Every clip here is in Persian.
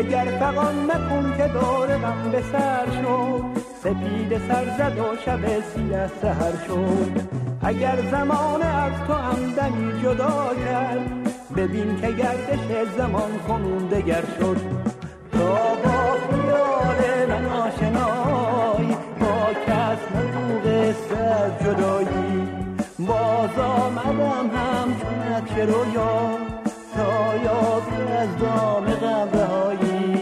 دگر فغان مکن که دور غم به سر شد، سپید سر زد و شب سیه سحر شد. اگر زمان از تو هم دمی جدا کرد، ببین که گردش زمان کنون دگر شد. تا با خیال من آشنایی، با کس نگو قصه از جدایی. باز آمدم همچون نقش رویا، تا یابی از دام غم رهایی.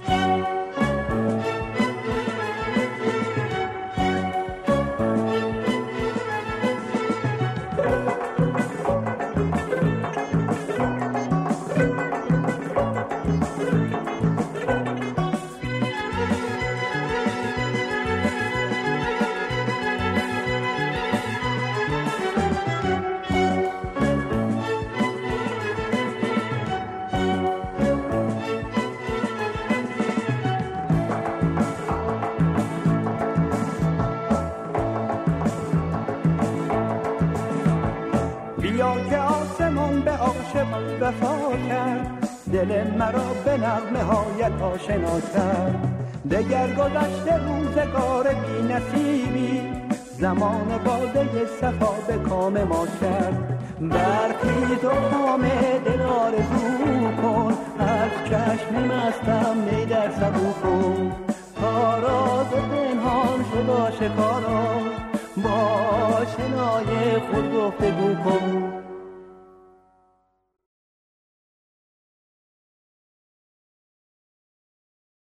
بیا که آسمان به عاشقان وفا کرد، دل مرا به نغمه هایت آشنا کرد. دگر گذشته روزگار بی نصیبی، زمان باده صفا به کام ما کرد. برخیز و کام دل آرزو کن، از چشم مستم می در سبو کن. تا راز پنهان شد آشکارا، با شنای خود گفتگو کن.